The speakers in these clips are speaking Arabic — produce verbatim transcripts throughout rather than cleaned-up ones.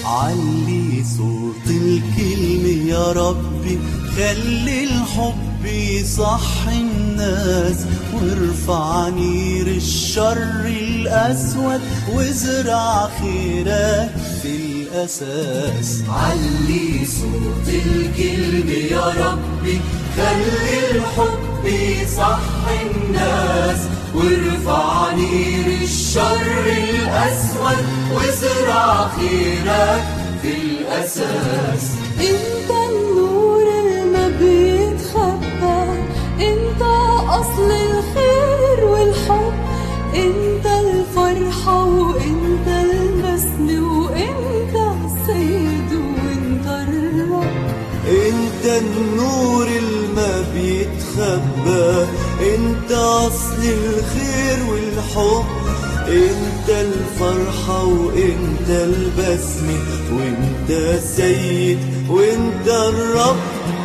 علي صوت الكلمة يا ربي، خلي الحب يصحي الناس، وارفع نير الشر الأسود، وازرع خيرك في الأساس. علي صوت الكلمة يا ربي، خلي الحب يصحي الناس، وارفع نير الشر الأسود، وازرع خيرك في الأساس. انت النور اللي ما بيتخبى، انت أصل الخير والحب، انت الفرحة وانت البسم، وانت السيد وانت الرب. انت النور اللي ما بيتخبى، انت اصل الخير والحب، انت الفرحة وانت البسمة، وانت السيد وانت الرب.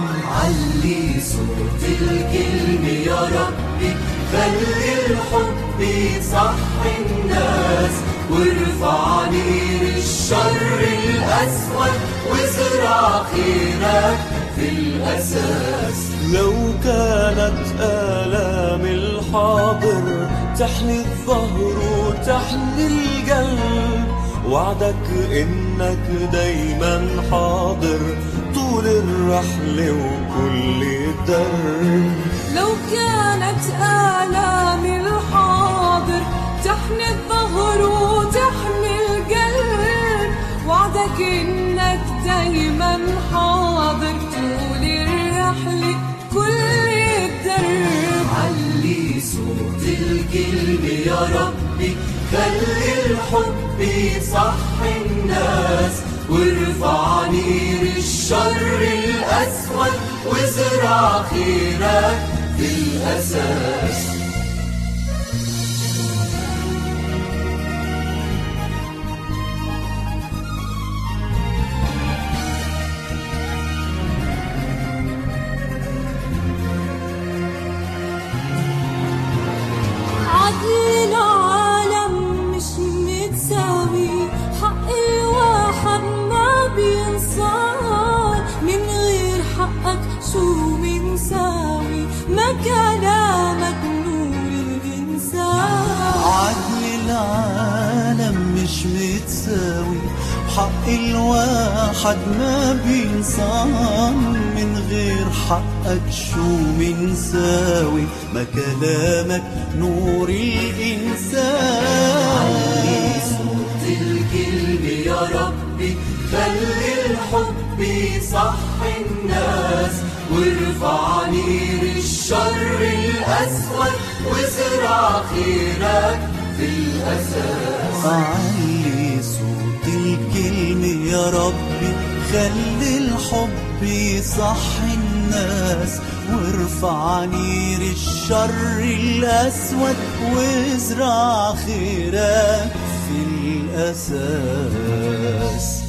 علي صوت الكلمة يا ربي، خلي الحب يصحي الناس، وارفع نير الشر الأسود، وازرع خيرك في الأساس. لو كانت آلام الحاضر تحني الظهر وتحني القلب، وعدك إنك دايما حاضر طول الرحلة وكل الدرب. لو كانت آلام الحاضر تحمي الظهر وتحمي القلب، وعدك إنك دايما حاضر طول الرحلة كل الدرب. علي صوت الكلمة يا ربي، خلي الحب يصحي الناس، وارفع نير الشر الأسود، وازرع خيرك في الأساس. عدل العالم مش متساوي، حق الواحد ما بينصار، من غير حقك شو منساوي، ما كلامك نور الإنسان. عدل العالم مش متساوي، حق الواحد ما بينصان، من غير حقك شو منساوي، ما كلامك نور الإنسان. علي صوت الكلمة يا ربي، خلي الحب يصحي الناس، وارفع نير الشر الأسود، وازرع خيرك في الأساس. علي صوت الكلمة يا ربي، خلي الحب يصحي الناس، وارفع نير الشر الأسود، وازرع خيرك في الأساس.